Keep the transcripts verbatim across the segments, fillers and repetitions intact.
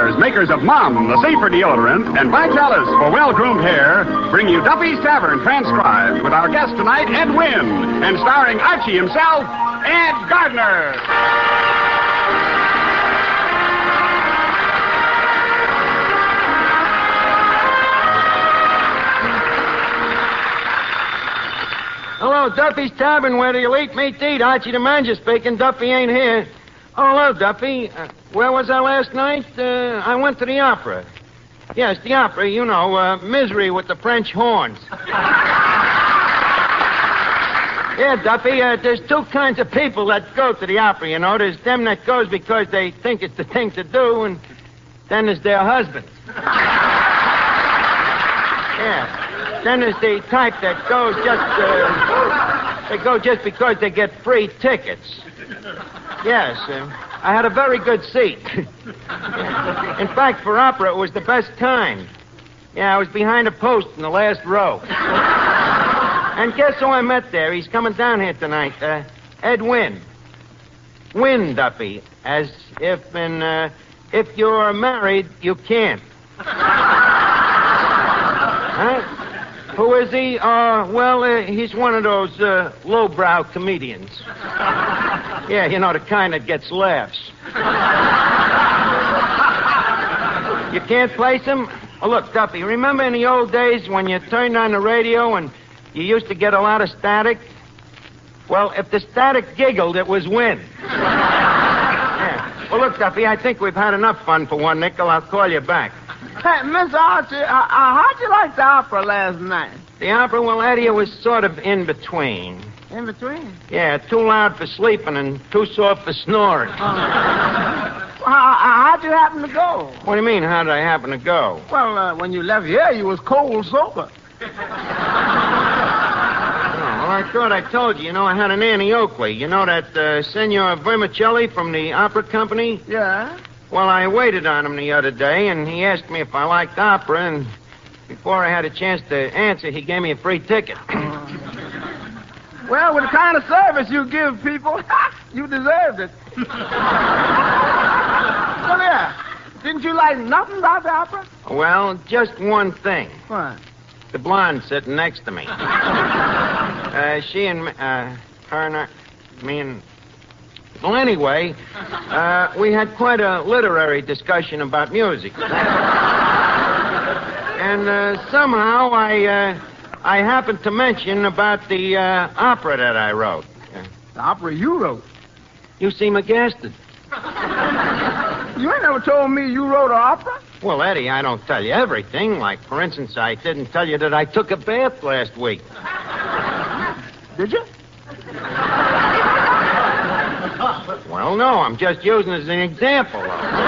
Stars, makers of Mom, the safer deodorant, and Vitalis for well-groomed hair, bring you Duffy's Tavern transcribed with our guest tonight, Ed Wynn, and starring Archie himself, Ed Gardner. Hello, Duffy's Tavern, where the elite meet to eat. Archie the manager speaking. Duffy ain't here. Oh, hello, Duffy. Uh, where was I last night? Uh, I went to the opera. Yes, the opera, you know, uh, Misery with the French horns. Yeah, Duffy, uh, there's two kinds of people that go to the opera, you know. There's them that goes because they think it's the thing to do, and then there's their husbands. Yeah. Then there's the type that goes just, uh, they go just because they get free tickets. Yes, uh, I had a very good seat. In fact, for opera, it was the best kind. Yeah, I was behind a post in the last row. And guess who I met there? He's coming down here tonight. Uh, Ed Wynn. Wynn, Duffy. As if in, uh, if you're married, you can't. Huh? Who is he? Uh, well, uh, he's one of those uh, lowbrow comedians. Yeah, you know, the kind that gets laughs. You can't place him? Oh, look, Duffy, remember in the old days when you turned on the radio and you used to get a lot of static? Well, if the static giggled, it was Wynn. Yeah. Well, look, Duffy, I think we've had enough fun for one nickel. I'll call you back. Hey, Miss Archie, uh, uh, how'd you like the opera last night? The opera, well, Eddie, it was sort of in between. In between? Yeah, too loud for sleeping and too soft for snoring. Uh, well, how'd you happen to go? What do you mean, how did I happen to go? Well, uh, when you left here, you was cold sober. Oh, well, I thought I told you. You know, I had an Annie Oakley. You know that uh, Senor Vermicelli from the opera company? Yeah? Well, I waited on him the other day, and he asked me if I liked opera, and before I had a chance to answer, he gave me a free ticket. Well, with the kind of service you give people, you deserved it. So there, didn't you like nothing about the opera? Well, just one thing. What? The blonde sitting next to me. uh, she and me, uh, her and I, me and... Well, anyway, uh, we had quite a literary discussion about music. And uh, somehow I uh, I happened to mention about the uh, opera that I wrote. The opera you wrote? You seem aghasted. You ain't never told me you wrote an opera? Well, Eddie, I don't tell you everything. Like, for instance, I didn't tell you that I took a bath last week. Did you? Well, no, I'm just using it as an example.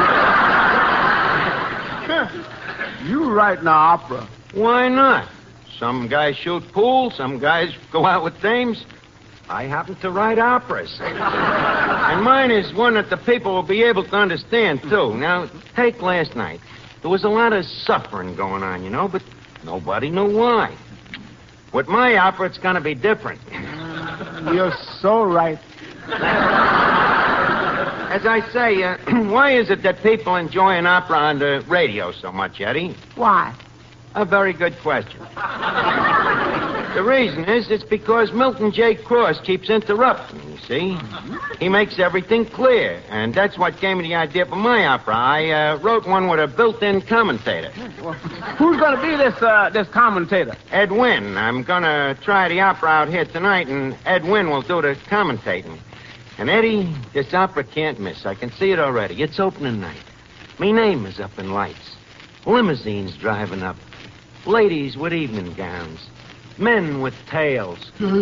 You write an opera. Why not? Some guys shoot pool, some guys go out with dames. I happen to write operas. And mine is one that the people will be able to understand, too. Now, take last night. There was a lot of suffering going on, you know, but nobody knew why. With my opera, it's going to be different. You're so right. As I say, uh, why is it that people enjoy an opera on the radio so much, Eddie? Why? A very good question. The reason is it's because Milton J. Cross keeps interrupting, you see. He makes everything clear, and that's what gave me the idea for my opera. I uh, wrote one with a built-in commentator. Well, who's going to be this uh, this commentator? Ed Wynn. I'm going to try the opera out here tonight, and Ed Wynn will do the commentating. And, Eddie, this opera can't miss. I can see it already. It's opening night. Me name is up in lights. Limousines driving up. Ladies with evening gowns. Men with tails.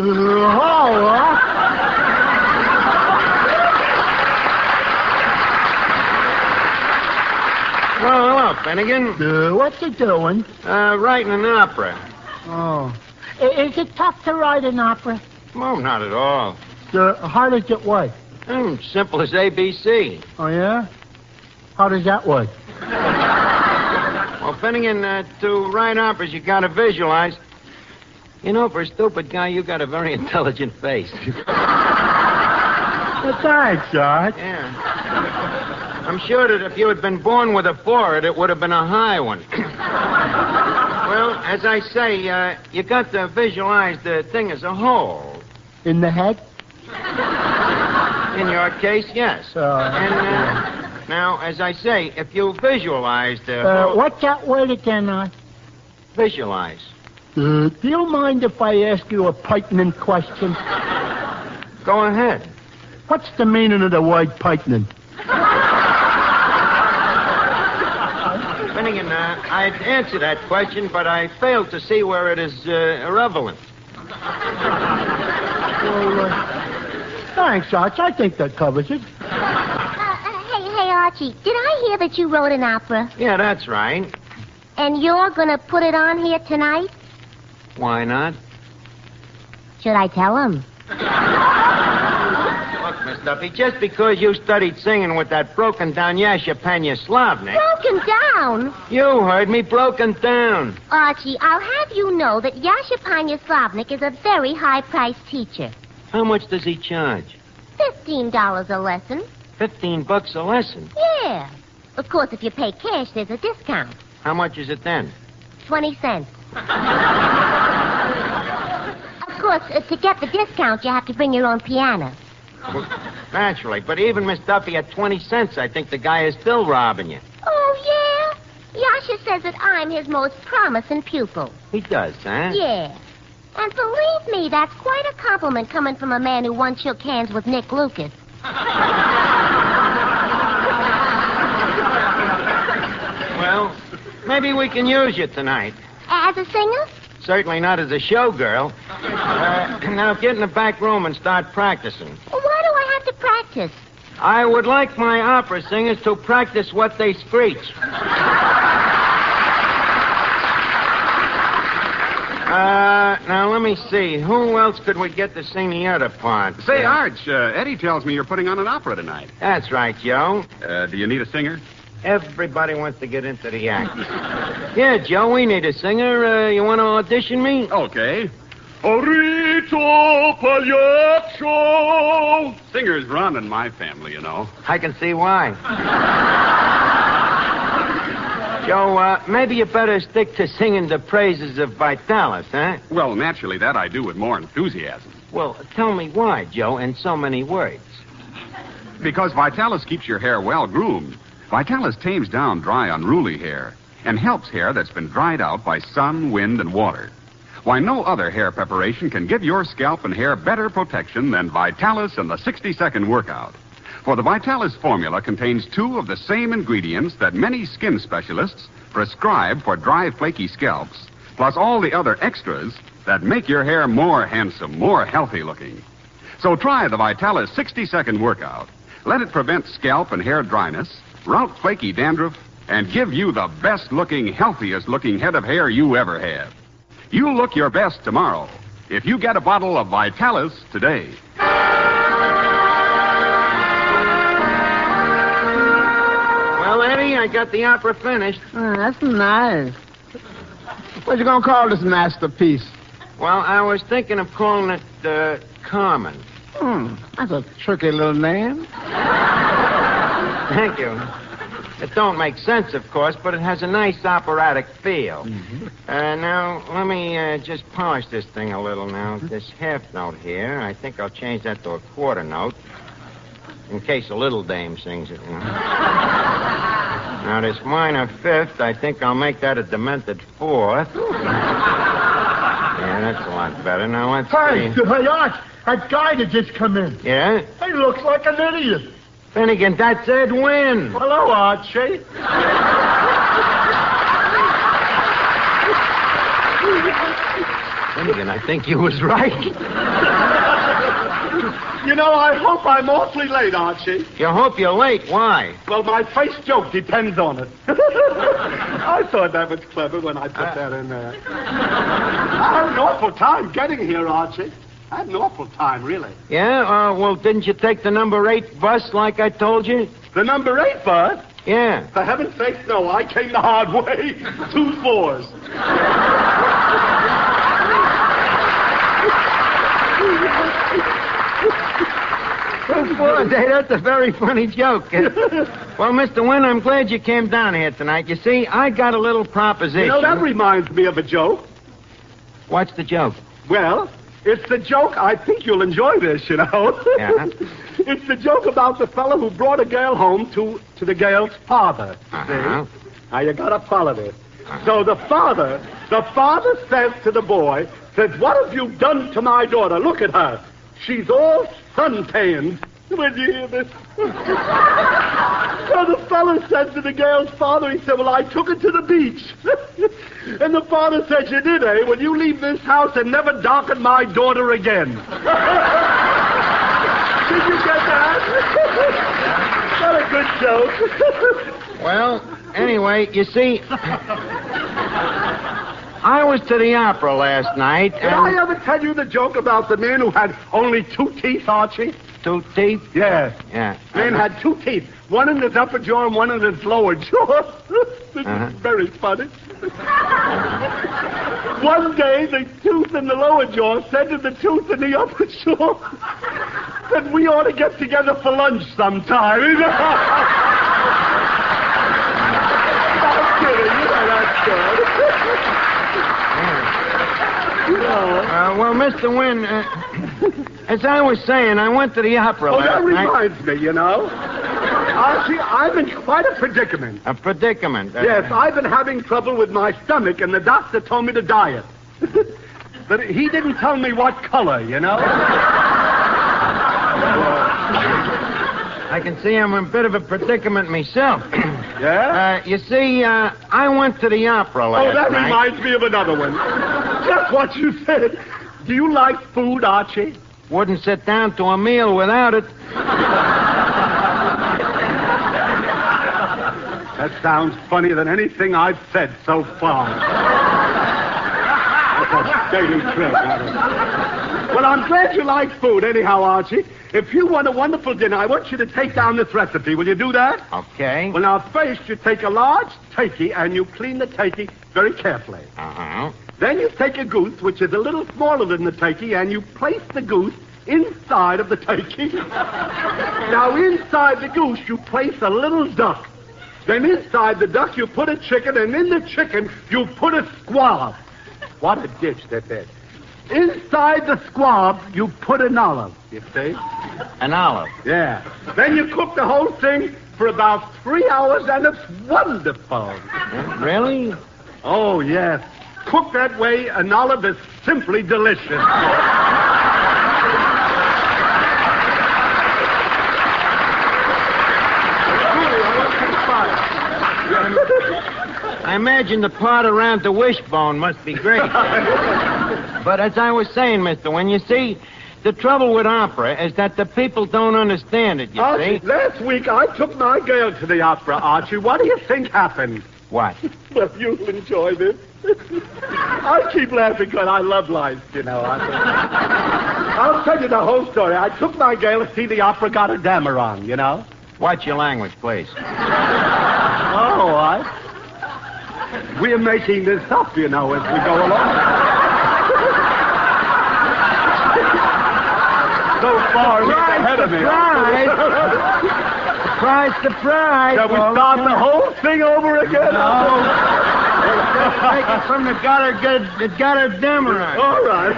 Well, hello, Finnegan. Uh, what you doing? Uh, writing an opera. Oh. I- Is it tough to write an opera? Oh, not at all. Uh, hard as it what? Hmm, simple as A B C. Oh, yeah? How does that work? Well, Finnegan, uh, to write operas, you gotta visualize. You know, for a stupid guy, you got a very intelligent face. Well, thanks, George. Yeah. I'm sure that if you had been born with a forehead, it would have been a high one. Well, as I say, uh, you got to visualize the thing as a whole. In the head? In your case, yes. Uh, and uh, now, as I say, if you visualize the uh, whole... what's that word again, Art? Visualize. Uh, do you mind if I ask you a pertinent question? Go ahead. What's the meaning of the word pertinent? Finnegan, uh, I'd answer that question, but I failed to see where it is uh, irrelevant. Well, uh, thanks, Arch. I think that covers it. Uh, uh, hey, hey, Archie, did I hear that you wrote an opera? Yeah, that's right. And you're going to put it on here tonight? Why not? Should I tell him? Look, Miss Duffy, just because you studied singing with that broken-down Yasha Slavnik... Broken down? You heard me, broken down. Archie, I'll have you know that Yasha Slavnik is a very high-priced teacher. How much does he charge? Fifteen dollars a lesson. Fifteen bucks a lesson. Yeah. Of course, if you pay cash, there's a discount. How much is it then? Twenty cents. Of course, uh, to get the discount, you have to bring your own piano. Well, naturally, but even Miss Duffy at twenty cents, I think the guy is still robbing you. Oh, yeah? Yasha says that I'm his most promising pupil. He does, huh? Yeah. And believe me, that's quite a compliment coming from a man who once shook hands with Nick Lucas. Well, maybe we can use you tonight. As a singer? Certainly not as a showgirl. Uh, now get in the back room and start practicing. Well, why do I have to practice? I would like my opera singers to practice what they screech. Uh, now, let me see. Who else could we get to sing the other part? Say, Uh, Arch, uh, Eddie tells me you're putting on an opera tonight. That's right, Joe. Uh, do you need a singer? Everybody wants to get into the act. Yeah, Joe, we need a singer. Uh, you want to audition me? Okay. Orito Pagliaccio. Singers run in my family, you know. I can see why. Joe, uh, maybe you better stick to singing the praises of Vitalis, huh? Well, naturally, that I do with more enthusiasm. Well, tell me why, Joe, in so many words. Because Vitalis keeps your hair well groomed. Vitalis tames down dry, unruly hair and helps hair that's been dried out by sun, wind, and water. Why, no other hair preparation can give your scalp and hair better protection than Vitalis and the sixty-second workout. For the Vitalis formula contains two of the same ingredients that many skin specialists prescribe for dry, flaky scalps, plus all the other extras that make your hair more handsome, more healthy looking. So try the Vitalis sixty-second workout. Let it prevent scalp and hair dryness, rout flaky dandruff, and give you the best-looking, healthiest-looking head of hair you ever had. You'll look your best tomorrow if you get a bottle of Vitalis today. Well, Eddie, I got the opera finished. Oh, that's nice. What you gonna call this masterpiece? Well, I was thinking of calling it, uh, Carmen. Hmm, that's a tricky little name. Thank you. It don't make sense, of course, but it has a nice operatic feel. Mm-hmm. Uh, now, let me uh, just polish this thing a little now. This half note here, I think I'll change that to a quarter note. In case a little dame sings it, you know. Now, this minor fifth, I think I'll make that a demented fourth. Yeah, that's a lot better. Now, let's Hey, see. hey, Arch, that guy that just come in. Yeah? He looks like an idiot. Finnegan, that's Ed Wynn. Hello, Archie. Finnegan, I think you was right. You know, I hope I'm awfully late, Archie. You hope you're late. Why? Well, my first joke depends on it. I thought that was clever when I put Uh, that in there. I had an awful time getting here, Archie. I had an awful time, really. Yeah? Uh, well, didn't you take the number eight bus like I told you? The number eight, Bud? Yeah. For heaven's sake, no. I came the hard way. Two fours. Boy, Dave, that's a very funny joke. Well, Mister Wynn, I'm glad you came down here tonight. You see, I got a little proposition. You know, that reminds me of a joke. What's the joke? Well, it's the joke. I think you'll enjoy this, you know. Yeah. It's the joke about the fellow who brought a girl home to, to the girl's father. Uh-huh. See? Now, you gotta follow this. So the father, the father says to the boy, says, what have you done to my daughter? Look at her. She's all suntanned. When you hear this? So the fellow said to the girl's father, he said, well, I took her to the beach. And the father said, you did, eh? Well, you leave this house and never darken my daughter again. Did you get that? What a good joke. Well, anyway, you see, I was to the opera last night. Did I ever tell you the joke about the man who had only two teeth, Archie? Two teeth? Yes. Yeah. Man had two teeth, one in his upper jaw and one in his lower jaw. This Uh-huh. is very funny. One day, the tooth in the lower jaw said to the tooth in the upper jaw that we ought to get together for lunch sometime. I'm kidding. You know that's good. Uh, well, Mister Wynn, uh, as I was saying, I went to the opera Oh, last that night. reminds me, you know. Archie, I'm in quite a predicament. A predicament. Uh, Yes, I've been having trouble with my stomach, and the doctor told me to diet. But he didn't tell me what color, you know? I can see I'm in a bit of a predicament myself. Yeah? Uh, you see, uh, I went to the opera last Oh, that night. reminds me of another one. Just what you said. Do you like food, Archie? Wouldn't sit down to a meal without it. That sounds funnier than anything I've said so far. That's a dirty trick. Well, I'm glad you like food anyhow, Archie. If you want a wonderful dinner, I want you to take down this recipe. Will you do that? Okay. Well, now, first, you take a large turkey and you clean the turkey very carefully. Uh-huh. Then you take a goose, which is a little smaller than the turkey, and you place the goose inside of the turkey. Now, inside the goose, you place a little duck. Then inside the duck, you put a chicken, and in the chicken, you put a squab. What a dish that is. Inside the squab, you put an olive, you see? An olive. Yeah. Then you cook the whole thing for about three hours, and it's wonderful. Really? Oh, yes. Cooked that way, an olive is simply delicious. I imagine the part around the wishbone must be great. But as I was saying, Mister Wynn, you see, the trouble with opera is that the people don't understand it, you Archie, see. last week I took my girl to the opera, Archie. What do you think happened? What? Well, you'll enjoy this. I keep laughing because I love life, you know. I I'll tell you the whole story. I took my girl to see the opera Gotterdammerung, you know. Watch your language, please. Oh, I... We're making this up, you know, as we go along. So far, he's ahead of me. Surprise, surprise. Shall we Well, start the whole thing over again? No. Take it from the Gotterdammerung. All right.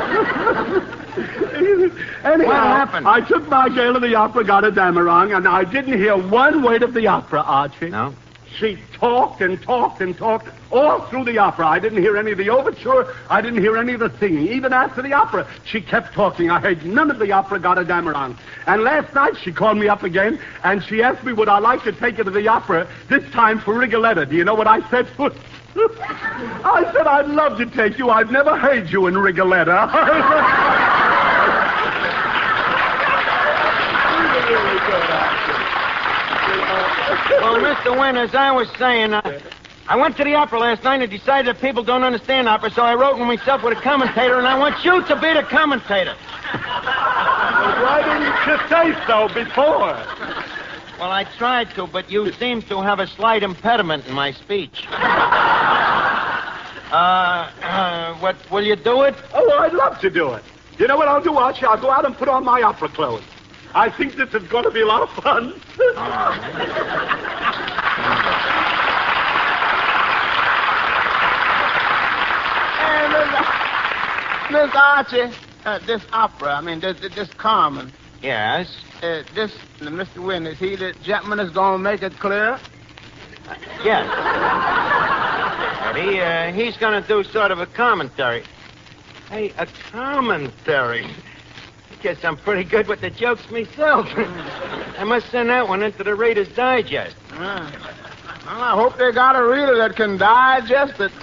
Anyhow, What happened? I took my girl to the opera Gotterdammerung, and I didn't hear one word of the opera, Archie. No? She talked and talked and talked all through the opera. I didn't hear any of the overture. I didn't hear any of the singing. Even after the opera, she kept talking. I heard none of the opera Gotterdammerung. And last night, she called me up again, and she asked me would I like to take her to the opera, this time for Rigoletto. Do you know what I said? I said, I'd love to take you. I've never heard you in Rigoletto. Well, Mister Wynn, as I was saying, uh, I went to the opera last night and decided that people don't understand opera, so I wrote myself with a commentator, and I want you to be the commentator. Why didn't you say so before? Well, I tried to, but you seem to have a slight impediment in my speech. Uh, uh, what, will you do it? Oh, I'd love to do it. You know what I'll do, Archie? I'll go out and put on my opera clothes. I think this is going to be a lot of fun. Hey, Miss, Miss Archie, uh, this opera, I mean, this, this Carmen, Yes? uh, this, uh, Mister Wynn, is he the gentleman that's going to make it clear? Yes. But he, uh, he's going to do sort of a commentary. Hey, a commentary. I guess I'm pretty good with the jokes myself. I must send that one into the Reader's Digest. Uh, well, I hope they got a reader that can digest it.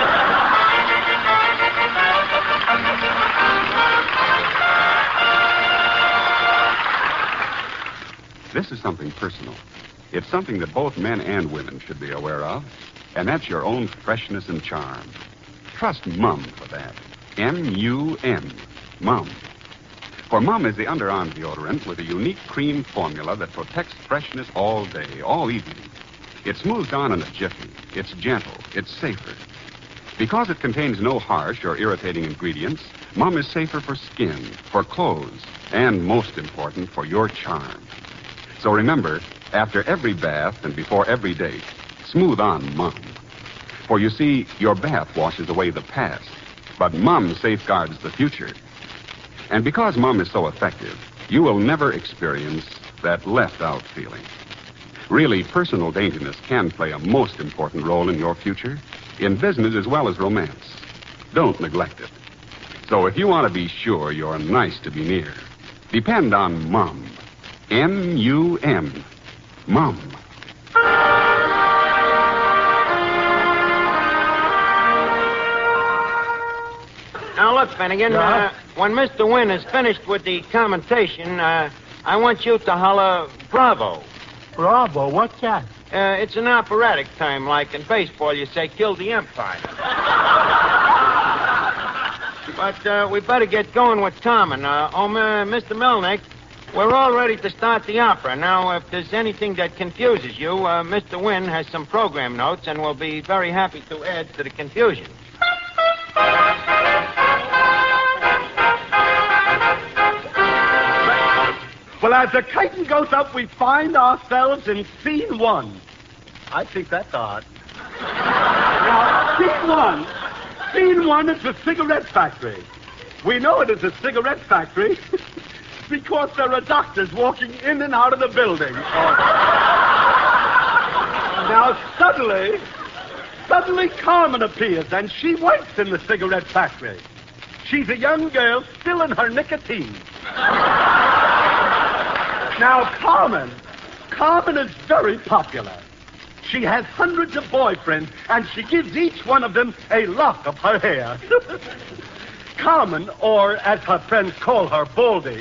This is something personal. It's something that both men and women should be aware of, and that's your own freshness and charm. Trust Mum for that. M U M. Mum. For Mum is the underarm deodorant with a unique cream formula that protects freshness all day, all evening. It smooths on in a jiffy. It's gentle. It's safer. Because it contains no harsh or irritating ingredients, Mum is safer for skin, for clothes, and most important, for your charm. So remember, after every bath and before every date, smooth on Mum. For you see, your bath washes away the past, but Mum safeguards the future. And because Mum is so effective, you will never experience that left-out feeling. Really, personal daintiness can play a most important role in your future, in business as well as romance. Don't neglect it. So if you want to be sure you're nice to be near, depend on Mum. M U M. Mum. Now, look, Finnegan, Yeah? uh, when Mister Wynn is finished with the commentation, uh, I want you to holler, bravo. Bravo, what's that? Uh, it's an operatic term, like in baseball you say, kill the umpire. But uh, we better get going with Carmen. Uh, oh, uh, Mister Melnick, we're all ready to start the opera. Now, if there's anything that confuses you, uh, Mister Wynn has some program notes, and we'll be very happy to add to the confusion. Well, as the curtain goes up, we find ourselves in scene one. I think that's odd. Now, scene one. Scene one is the cigarette factory. We know it is a cigarette factory because there are doctors walking in and out of the building. Now, suddenly, suddenly Carmen appears, and she works in the cigarette factory. She's a young girl still in her nicotine. Now, Carmen, Carmen is very popular. She has hundreds of boyfriends, and she gives each one of them a lock of her hair. Carmen, or as her friends call her, Baldy,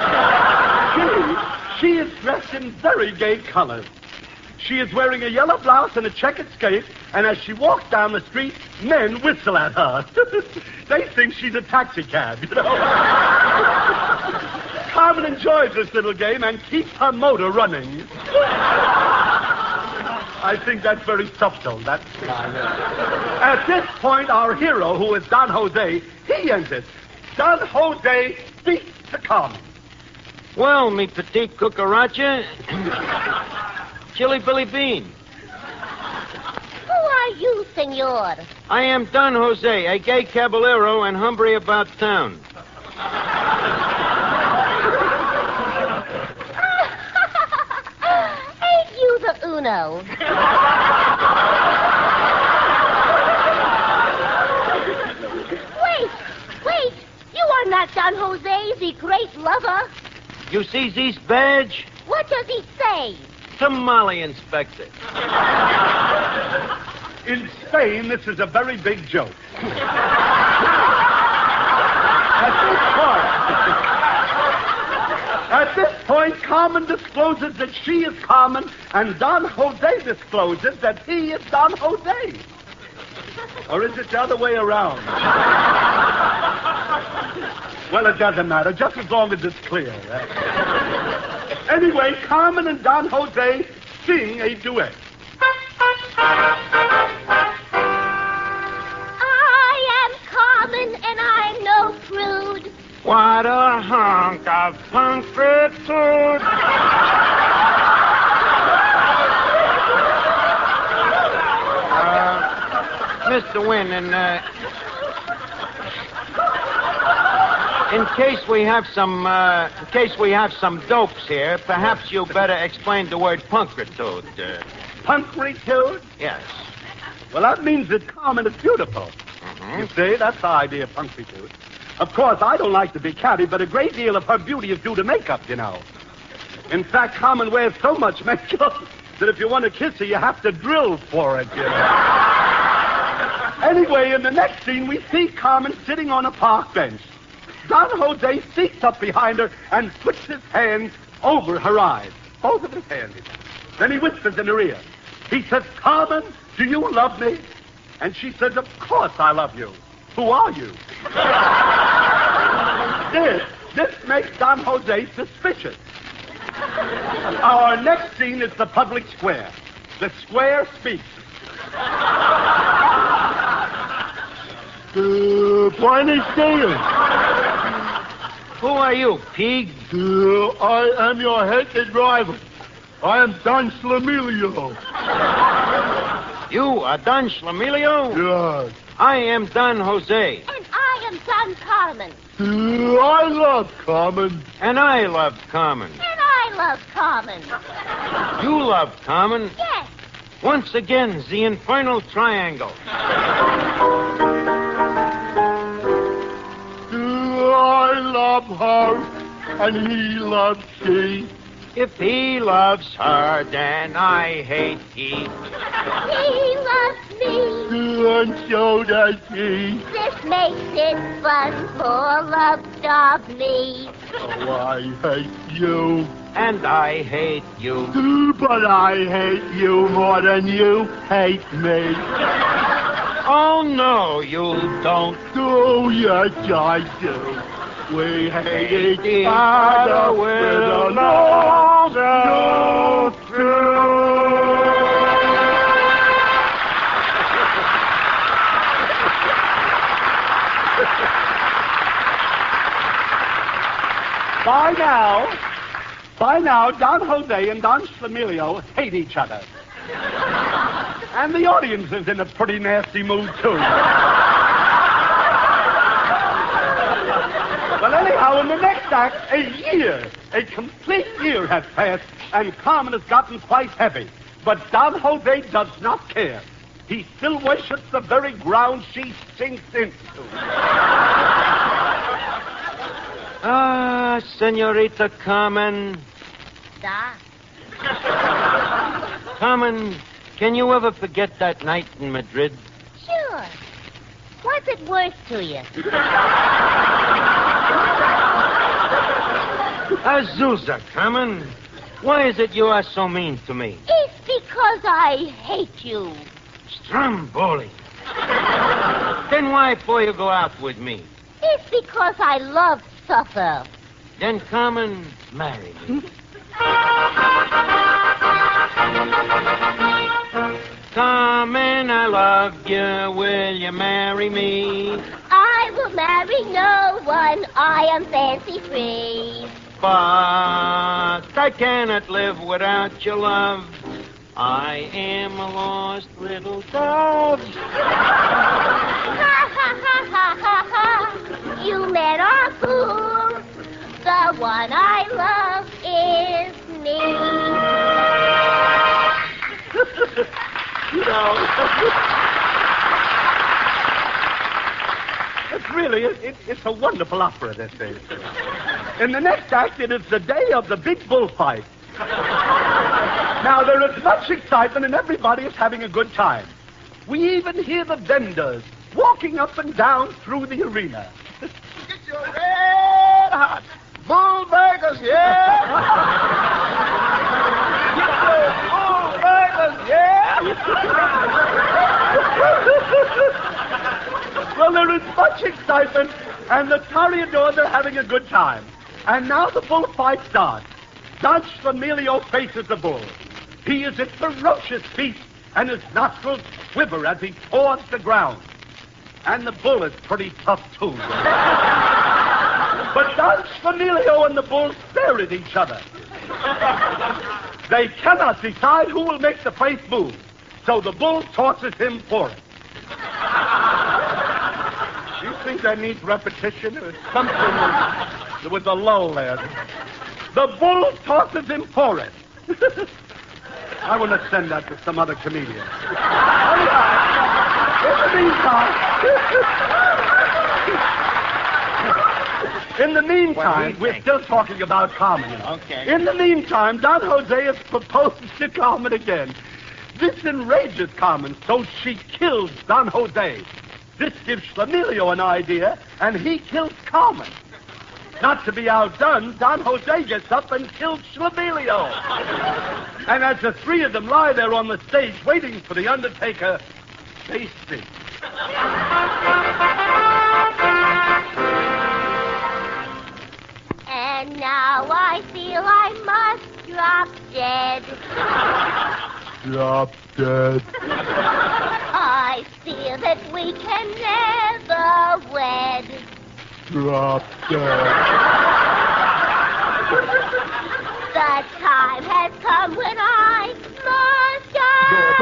she, she is dressed in very gay colors. She is wearing a yellow blouse and a checkered skirt, and as she walks down the street, men whistle at her. They think she's a taxi cab, you know. Carmen enjoys this little game and keeps her motor running. I think that's very subtle. That's At this point, our hero, who is Don Jose, he enters. Don Jose speaks to Carmen. Well, me petite cucaracha, Chili Billy Bean. Who are you, senor? I am Don Jose, a gay caballero and hombre about town. Ain't you the Uno? Wait, wait. You are not Don Jose, the great lover. You see this badge? What does he say? Tamale inspector. In Spain, this is a very big joke. At this point, at this point, Carmen discloses that she is Carmen, and Don Jose discloses that he is Don Jose. Or is it the other way around? Well, it doesn't matter, just as long as it's clear. Anyway, Carmen and Don Jose sing a duet. I am Carmen, and I'm no prude. What a hunk of punctude. uh, Mister Wynn, and, uh, in case we have some, uh, in case we have some dopes here, perhaps you better explain the word punctude. Uh, Punctude? yes. Well, that means that Carmen is beautiful. Mm-hmm. You see, that's the idea of punctude. Of course, I don't like to be catty, but a great deal of her beauty is due to makeup, you know. In fact, Carmen wears so much makeup that if you want to kiss her, you have to drill for it, you know. Anyway, in the next scene, we see Carmen sitting on a park bench. Don Jose sneaks up behind her and puts his hands over her eyes. Both of his hands. Then he whispers in her ear. He says, Carmen, do you love me? And she says, of course I love you. Who are you? this, this makes Don Jose suspicious. Our next scene is the public square. The square speaks. Uh, Buenos Dias. Who are you, pig? Uh, I am your head driver. I am Don Schlemilio. You are Don Schlemilio? Yes. I am Don Jose. And I am Don Carmen. Uh, I love Carmen. And I love Carmen. And I love Carmen. You love Carmen? Yes. Once again, the infernal triangle. Uh, I love her, and he loves she. If he loves her, then I hate he. He loves me. Uh, and so does he. This makes it fun for love of me. Oh, I hate you. And I hate you. Uh, but I hate you more than you hate me. Oh, no, you don't. Oh, yes, I do. We hate each Each other other with will a not love go so true. By now, by now, Don Jose and Don Schlemilio hate each other. And the audience is in a pretty nasty mood, too. Well, anyhow, in the next act, a year, a complete year has passed, and Carmen has gotten quite heavy. But Don Jose does not care. He still worships the very ground she sinks into. Ah, Senorita Carmen. Da. Carmen, can you ever forget that night in Madrid? Sure. Was it worse to you? Azusa, Carmen. Why is it you are so mean to me? It's because I hate you. Stromboli. Then why for you go out with me? It's because I love supper. Then, Carmen, marry me. Carmen, I love you. Will you marry me? I will marry no one. I am fancy free. But I cannot live without your love. I am a lost little dove. Ha ha ha ha ha ha. You met a fool. The one I love is me. You know, it's really, it, it, it's a wonderful opera, this is. In the next act, it is the day of the big bullfight. Now, there is much excitement, and everybody is having a good time. We even hear the vendors walking up and down through the arena. Get your red hot bull burgers, yeah? Get your bull burgers, yeah? Well, there is much excitement, and the toreadors are having a good time. And now the bullfight starts. Don Schlemilio faces the bull. He is at ferocious feet, and his nostrils quiver as he paws the ground. And the bull is pretty tough, too. But Don Schlemielio and the bull stare at each other. They cannot decide who will make the place move, so the bull tosses him for it. Do you think that needs repetition? Or something was, there was a lull there. The bull tosses him for it. I want to send that to some other comedian. In the meantime... In the meantime, we're still talking about Carmen. Okay. In the meantime, Don Jose has proposed to Carmen again. This enrages Carmen, so she kills Don Jose. This gives Schlemielio an idea, and he kills Carmen. Not to be outdone, Don Jose gets up and kills Schlemielio. And as the three of them lie there on the stage waiting for the Undertaker, they speak. And now I feel I must drop dead. Drop dead. I feel that we can never wed. Drop dead. The time has come when I must die.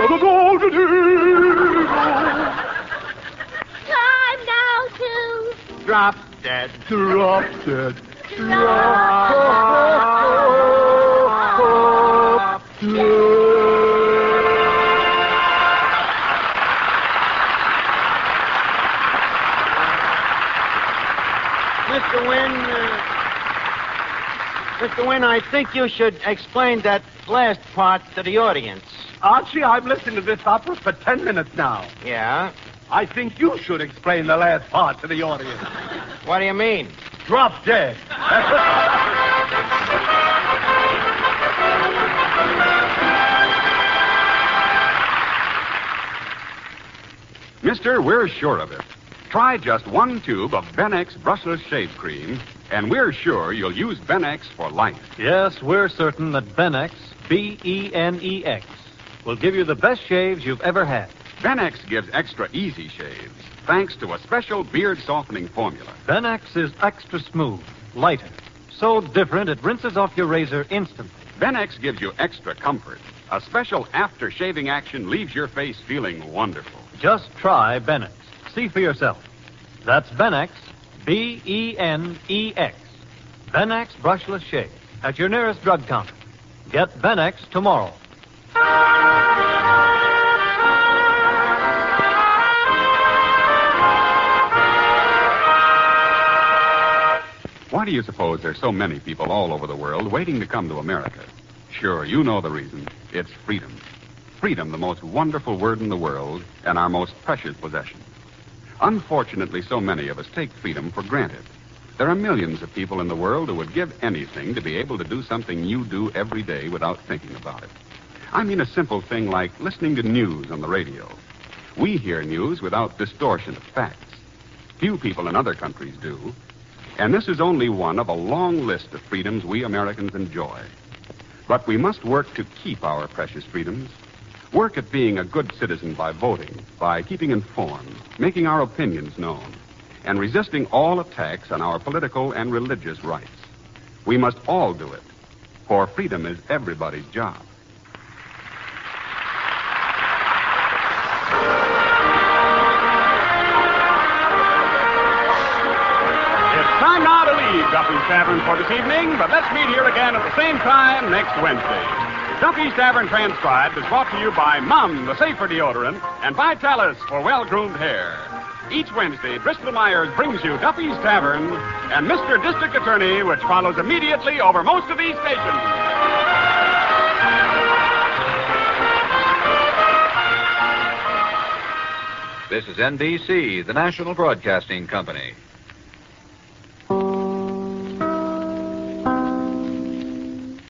Time now to Drop dead. Drop dead. drop dead. Mister Wynn, uh, Mister Wynn, I think you should explain that last part to the audience. Archie, I've listened to this opera for ten minutes now. Yeah? I think you should explain the last part to the audience. What do you mean? Drop dead. Mister, we're sure of it. Try just one tube of Benex brushless shave cream, and we're sure you'll use Benex for life. Yes, we're certain that Benex, B E N E X, will give you the best shaves you've ever had. Benex gives extra easy shaves, thanks to a special beard-softening formula. Benex is extra smooth, lighter, so different it rinses off your razor instantly. Benex gives you extra comfort. A special after-shaving action leaves your face feeling wonderful. Just try Benex. See for yourself. That's Benex, B E N E X. Benex brushless shave at your nearest drug counter. Get Benex tomorrow. Why do you suppose there's so many people all over the world waiting to come to America? Sure, you know the reason. It's freedom. Freedom, the most wonderful word in the world and our most precious possession. Unfortunately, so many of us take freedom for granted. There are millions of people in the world who would give anything to be able to do something you do every day without thinking about it. I mean a simple thing like listening to news on the radio. We hear news without distortion of facts. Few people in other countries do. And this is only one of a long list of freedoms we Americans enjoy. But we must work to keep our precious freedoms. Work at being a good citizen by voting, by keeping informed, making our opinions known, and resisting all attacks on our political and religious rights. We must all do it, for freedom is everybody's job. It's time now to leave Duffy's Tavern for this evening, but let's meet here again at the same time next Wednesday. Duffy's Tavern Transcribed is brought to you by Mum, the safer deodorant, and Vitalis for well-groomed hair. Each Wednesday, Bristol Myers brings you Duffy's Tavern and Mister District Attorney, which follows immediately over most of these stations. This is N B C, the National Broadcasting Company.